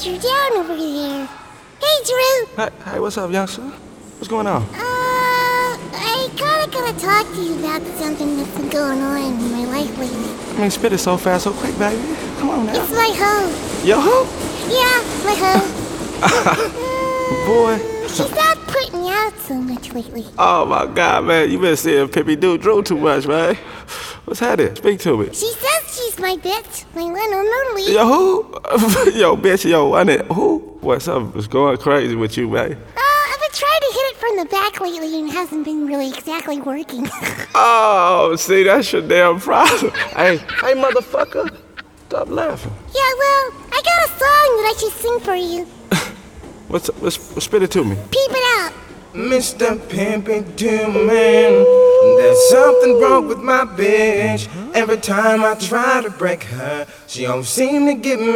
Mr. Down over there. Hey, Drew. Hey, what's up, youngster? What's going on? I kinda gotta talk to you about something that's been going on in my life lately. I mean, spit it so fast, so quick, baby. Come on now. It's my hoe. Your hoe? Yeah, my hoe. Boy. She's not putting me out so much lately. Oh, my God, man. You been seeing Pippi do Drew too much, man. What's happening? Speak to me. She says she's my bitch, my little noodly. Yo, who? Yo, bitch, yo, I need, who? What's up? It's going crazy with you, man. I've been trying to hit it from the back lately and it hasn't been really exactly working. Oh, see, that's your damn problem. Hey, motherfucker. Stop laughing. Yeah, well, I got a song that I should sing for you. Let's spit it to me. Peep it out. Mr. Pimpin' Man, there's something wrong with my bitch. Every time I try to break her, she don't seem to get me.